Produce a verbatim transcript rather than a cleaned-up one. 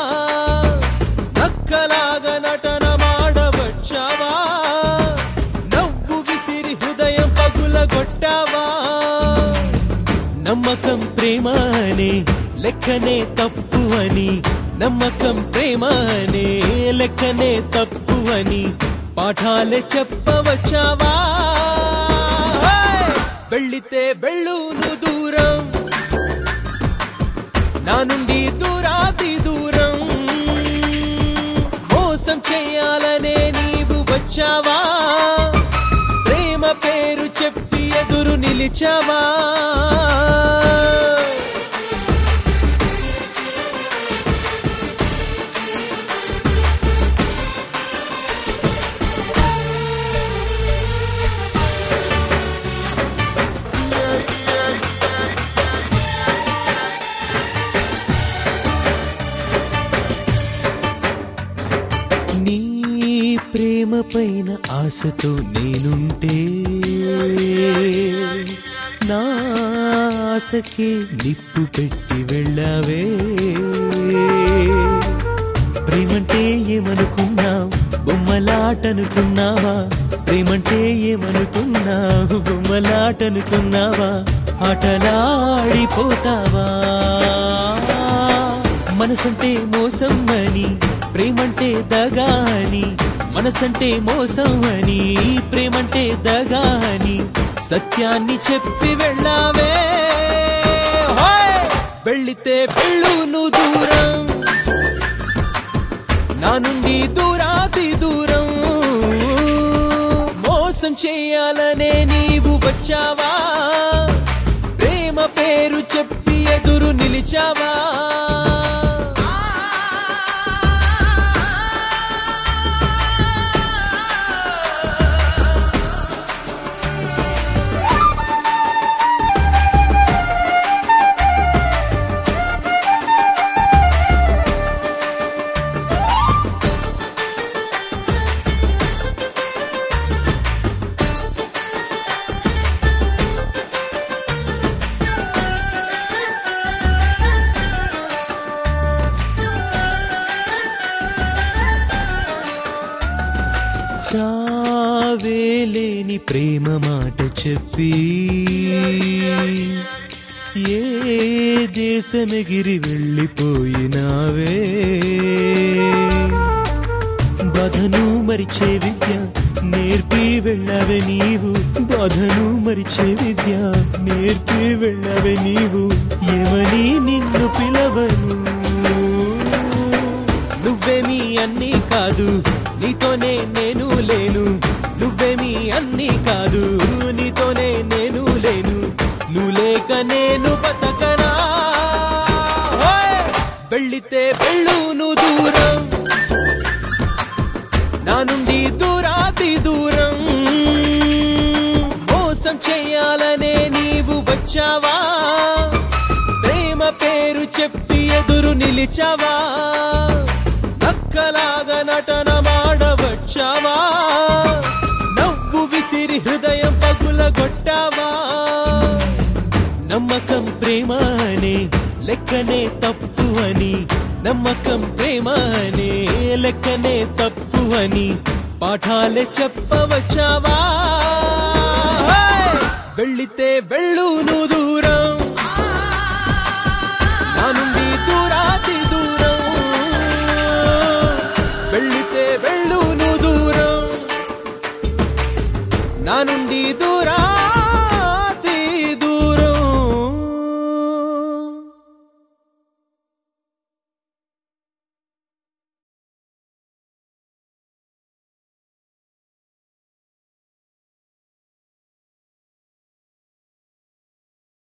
నక్కలాగా నటన మాడవచ్చావా నవ్వు విసిరి హృదయం పగులగొట్టావా నమ్మకం ప్రేమ అనే లెక్కనే తప్పు అని నమ్మకం ప్రేమ అనే లెక్కనే తప్పు అని పాఠాలే చెప్పవచ్చావా వెళ్ళితే వెళ్ళును దూరం నా నుండి దూరాతి దూరం మోసం చేయాలనే నీవు వచ్చావా ప్రేమ పేరు చెప్పి ఎదురు నిలిచావా నీ ప్రేమ పైన ఆశతో నేనుంటే నా ఆశకి నిప్పు పెట్టి వెళ్ళావే ప్రేమంటే ఏమనుకున్నావు బొమ్మలాటనుకున్నావా ప్రేమంటే ఏమనుకున్నావు బొమ్మలాటనుకున్నావా ఆటలాడిపోతావా మనసంటే మోసం అని ప్రేమంటే దగా అని మనసంటే మోసం అని ప్రేమంటే దగా అని సత్యాన్ని చెప్పి వెళ్ళావే వెళ్ళితే వెళ్ళును దూరం నా నుండి దూరాతి దూరం మోసం చేయాలనే నీవు వచ్చావా ప్రేమ పేరు చెప్పి ఎదురు నిలిచావా చావేలేని ప్రేమ మాట చెప్పి ఏ దేశమెగిరి వెళ్ళిపోయినావే బాధను మరిచే విద్య నేర్పి వెళ్ళావే నీవు బాధను మరిచే విద్య నేర్పి వెళ్ళావే నీవు ఏమని నిన్ను పిలవను నువ్వేమీ అన్నీ కాదు నీతోనే నేను లేను నువ్వేమీ అన్నీ కాదు నీతోనే నేను లేను నువ్వు లేక నేను బతకనా వెళ్ళితే వెళ్ళును దూరం నా నుండి దూరాతి దూరం మోసం చేయాలనే నీవు వచ్చావా ప్రేమ పేరు చెప్పి ఎదురు నిలిచావా నక్కలాగా నటన మాడవచ్చావా నవ్వు విసిరి హృదయం పగులగొట్టావా నమ్మకం ప్రేమ అనే లెక్కనే తప్పు అని నమ్మకం ప్రేమ అనే లెక్కనే తప్పు అని పాఠాలే చెప్పవచ్చావా వెళ్ళితే వెళ్ళును దూరం నా నుండి దూరాతి దూరం వెళ్ళితే వెళ్ళును దూరం నా నుండి దూరా